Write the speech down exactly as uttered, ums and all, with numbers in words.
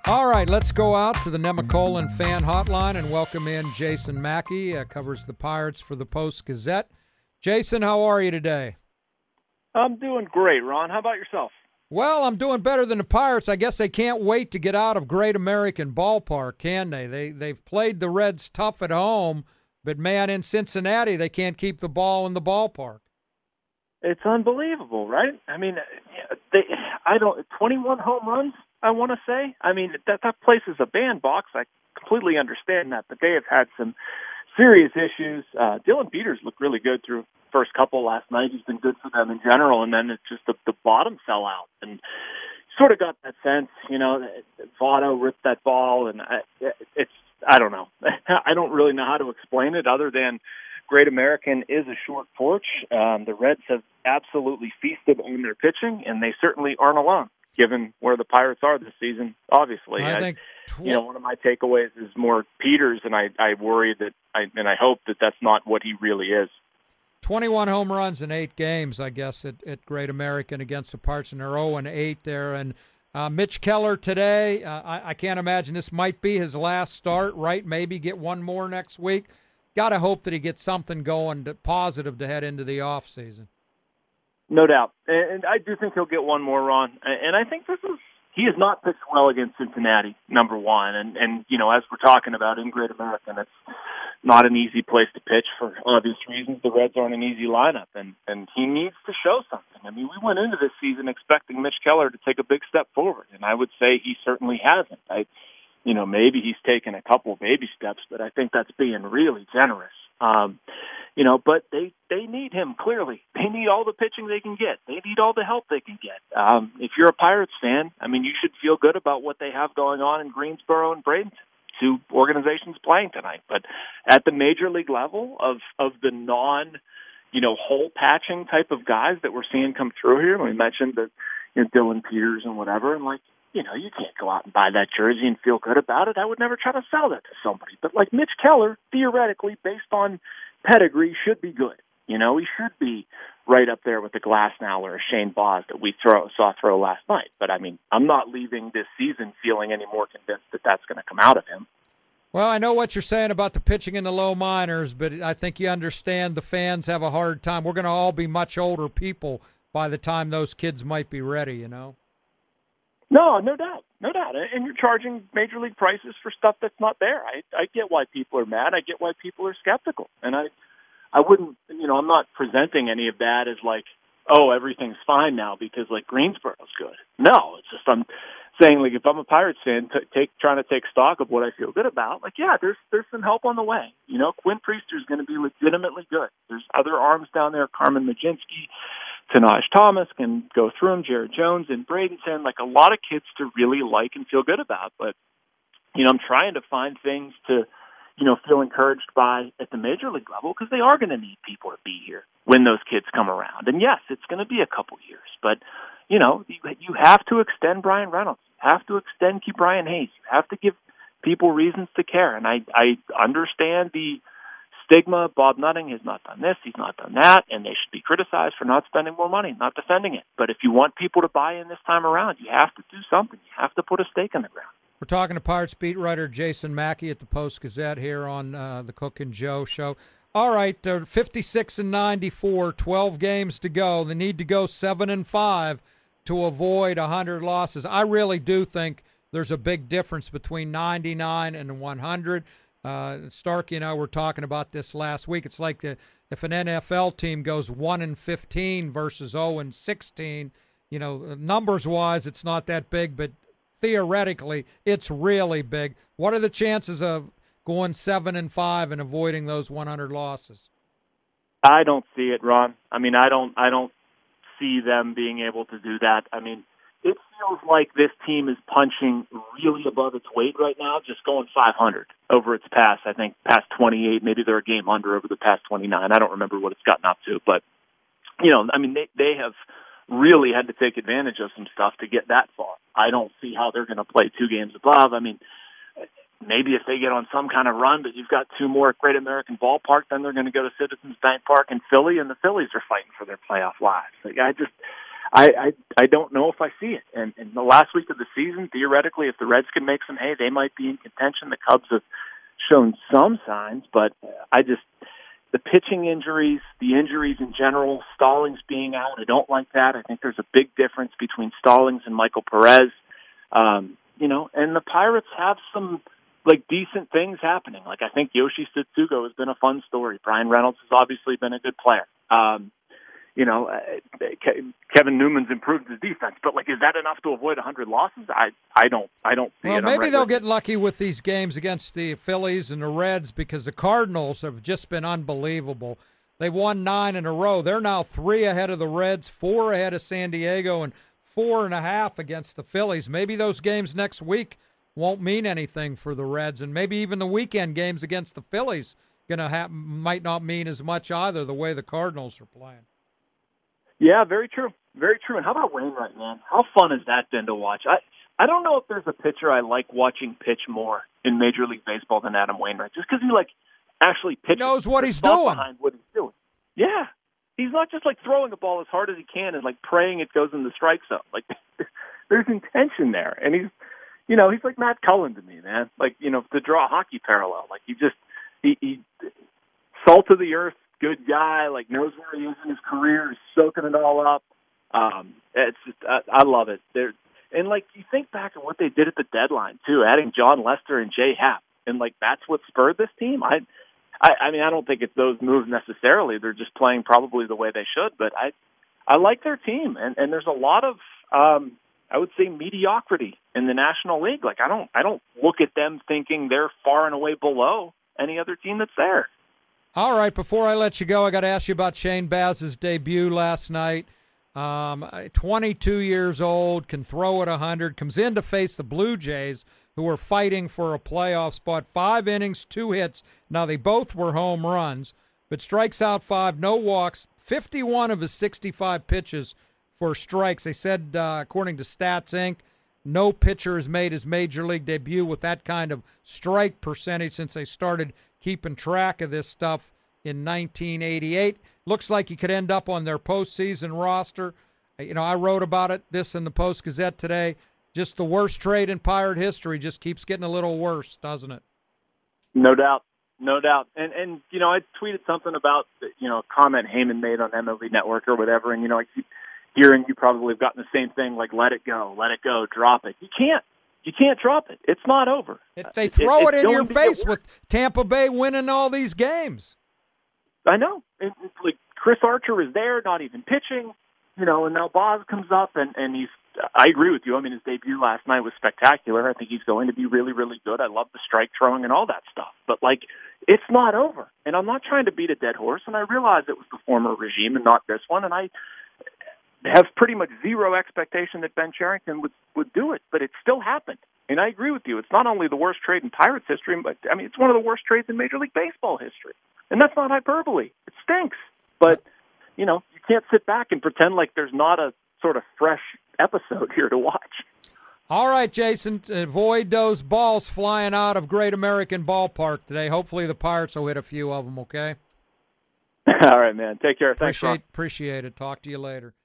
All right, let's go out to the Nemacolin fan hotline and welcome in Jason Mackey, uh, covers the Pirates for the Post-Gazette. Jason, how are you today? I'm doing great, Ron. How about yourself? Well, I'm doing better than the Pirates. I guess they can't wait to get out of Great American Ballpark, can they? They they've played the Reds tough at home, but man, in Cincinnati, they can't keep the ball in the ballpark. It's unbelievable, right? I mean, they I don't twenty-one home runs, I want to say. I mean, that that place is a bandbox. I completely understand that, but they have had some serious issues. Uh, Dylan Peters looked really good through first couple last night. He's been good for them in general, and then it's just the, the bottom fell out. And sort of got that sense, you know, Votto ripped that ball, and I, it's, I don't know. I don't really know how to explain it other than Great American is a short porch. Um, the Reds have absolutely feasted on their pitching, and they certainly aren't alone, given where the Pirates are this season, obviously. I I, think tw- you know, one of my takeaways is more Peters, and I, I worry that, I, and I hope that that's not what he really is. twenty-one home runs in eight games, I guess, at, at Great American against the Pirates, and they're oh and eight there. And uh, Mitch Keller today, uh, I, I can't imagine this might be his last start, right? Maybe get one more next week. Got to hope that he gets something going to, positive to head into the offseason. No doubt. And I do think he'll get one more, Ron. And I think this is, he has not pitched well against Cincinnati, number one. And, and you know, as we're talking about in Great American, it's not an easy place to pitch for obvious reasons. The Reds aren't an easy lineup, and, and he needs to show something. I mean, we went into this season expecting Mitch Keller to take a big step forward, and I would say he certainly hasn't. I, you know, maybe he's taken a couple baby steps, but I think that's being really generous. Um, you know, but they, they need him, clearly. They need all the pitching they can get. They need all the help they can get. Um, if you're a Pirates fan, I mean, you should feel good about what they have going on in Greensboro and Bradenton, two organizations playing tonight. But at the major league level of, of the non, you know, hole patching type of guys that we're seeing come through here, we mentioned that, you know, Dylan Peters and whatever, and like, you know, you can't go out and buy that jersey and feel good about it. I would never try to sell that to somebody. But like Mitch Keller, theoretically, based on pedigree, should be good. You know, he should be right up there with the Glasnow or a Shane Baz that we throw, saw throw last night. But, I mean, I'm not leaving this season feeling any more convinced that that's going to come out of him. Well, I know what you're saying about the pitching in the low minors, but I think you understand the fans have a hard time. We're going to all be much older people by the time those kids might be ready, you know? No, no doubt, no doubt. And you're charging major league prices for stuff that's not there. I, I get why people are mad. I get why people are skeptical. And I, I wouldn't, you know, I'm not presenting any of that as like, oh, everything's fine now because like Greensboro's good. No, it's just I'm saying like if I'm a Pirates fan, t- take trying to take stock of what I feel good about. Like, yeah, there's there's some help on the way. You know, Quinn Priester's going to be legitimately good. There's other arms down there, Carmen Majinski. Tanaj Thomas can go through them, Jared Jones and Bradenton, like a lot of kids to really like and feel good about. But, you know, I'm trying to find things to, you know, feel encouraged by at the major league level because they are going to need people to be here when those kids come around. And, yes, it's going to be a couple years. But, you know, you, you have to extend Brian Reynolds. You have to extend Key Brian Hayes. You have to give people reasons to care. And I, I understand the stigma. Bob Nutting has not done this, he's not done that, and they should be criticized for not spending more money, not defending it. But if you want people to buy in this time around, you have to do something. You have to put a stake in the ground. We're talking to Pirates beat writer Jason Mackey at the Post-Gazette here on uh, the Cook and Joe show. All right, uh, fifty-six and ninety-four, twelve games to go. They need to go seven and five to avoid one hundred losses. I really do think there's a big difference between ninety-nine and one hundred. Uh, Starkey and I were talking about this last week. It's like the, if an N F L team goes one and fifteen versus oh and sixteen, you know, numbers-wise, it's not that big, but theoretically, it's really big. What are the chances of going seven and five and avoiding those one hundred losses? I don't see it, Ron. I mean, I don't, I don't see them being able to do that. I mean, it feels like this team is punching really above its weight right now, just going five hundred over its past, I think, past twenty-eight. Maybe they're a game under over the past twenty-nine. I don't remember what it's gotten up to. But, you know, I mean, they, they have really had to take advantage of some stuff to get that far. I don't see how they're going to play two games above. I mean, maybe if they get on some kind of run, but you've got two more at Great American Ballpark, then they're going to go to Citizens Bank Park in Philly, and the Phillies are fighting for their playoff lives. Like, I just... I, I I don't know if I see it. And in the last week of the season, theoretically, if the Reds can make some hay, they might be in contention. The Cubs have shown some signs, but I just the pitching injuries, the injuries in general, Stallings being out, I don't like that. I think there's a big difference between Stallings and Michael Perez. Um, you know, and the Pirates have some like decent things happening. Like I think Yoshi Tsutsugo has been a fun story. Brian Reynolds has obviously been a good player. Um, you know, uh, Kevin Newman's improved his defense, but like, is that enough to avoid one hundred losses? I, I don't, I don't see well, it. Well, maybe right they'll get lucky with these games against the Phillies and the Reds because the Cardinals have just been unbelievable. They've won nine in a row. They're now three ahead of the Reds, four ahead of San Diego, and four and a half against the Phillies. Maybe those games next week won't mean anything for the Reds, and maybe even the weekend games against the Phillies gonna have, might not mean as much either. The way the Cardinals are playing. Yeah, very true. Very true. And how about Wainwright, man? How fun has that been to watch? I, I don't know if there's a pitcher I like watching pitch more in Major League Baseball than Adam Wainwright, just because he, like, actually pitches. He knows what he's doing. Behind what he's doing. Yeah. He's not just, like, throwing a ball as hard as he can and, like, praying it goes in the strike zone. Like, there's intention there. And he's, you know, he's like Matt Cullen to me, man. Like, you know, to draw a hockey parallel. Like, he just, he, he salt of the earth, good guy, like knows where he is in his career, is soaking it all up. Um, it's just, I, I love it. They're, and like you think back at what they did at the deadline too, adding John Lester and Jay Happ, and like that's what spurred this team. I, I, I mean, I don't think it's those moves necessarily. They're just playing probably the way they should. But I, I like their team, and and there's a lot of, um, I would say, mediocrity in the National League. Like I don't, I don't look at them thinking they're far and away below any other team that's there. All right, before I let you go, I got to ask you about Shane Baz's debut last night. Um, twenty-two years old, can throw at one hundred, comes in to face the Blue Jays, who are fighting for a playoff spot. Five innings, two hits. Now, they both were home runs, but strikes out five, no walks, fifty-one of his sixty-five pitches for strikes. They said, uh, according to Stats Incorporated, no pitcher has made his major league debut with that kind of strike percentage since they started keeping track of this stuff in nineteen eighty-eight. Looks like he could end up on their postseason roster. You know, I wrote about it, this in the Post-Gazette today. Just the worst trade in Pirate history. Just keeps getting a little worse, doesn't it? No doubt. No doubt. And, and you know, I tweeted something about, you know, a comment Heyman made on M L B Network or whatever, and, you know, I keep hearing you probably have gotten the same thing, like, let it go, let it go, drop it. You can't. You can't drop it. It's not over. It, they throw it, it in your face with Tampa Bay winning all these games. I know. It, it's like Chris Archer is there, not even pitching, you know, and now Boz comes up, and, and he's – I agree with you. I mean, his debut last night was spectacular. I think he's going to be really, really good. I love the strike throwing and all that stuff. But, like, it's not over. And I'm not trying to beat a dead horse, and I realize it was the former regime and not this one, and I – have pretty much zero expectation that Ben Cherington would, would do it, but it still happened. And I agree with you. It's not only the worst trade in Pirates history, but, I mean, it's one of the worst trades in Major League Baseball history. And that's not hyperbole. It stinks. But, you know, you can't sit back and pretend like there's not a sort of fresh episode here to watch. All right, Jason, avoid those balls flying out of Great American Ballpark today. Hopefully the Pirates will hit a few of them, okay? All right, man. Take care. Thanks, appreciate, appreciate it. Talk to you later.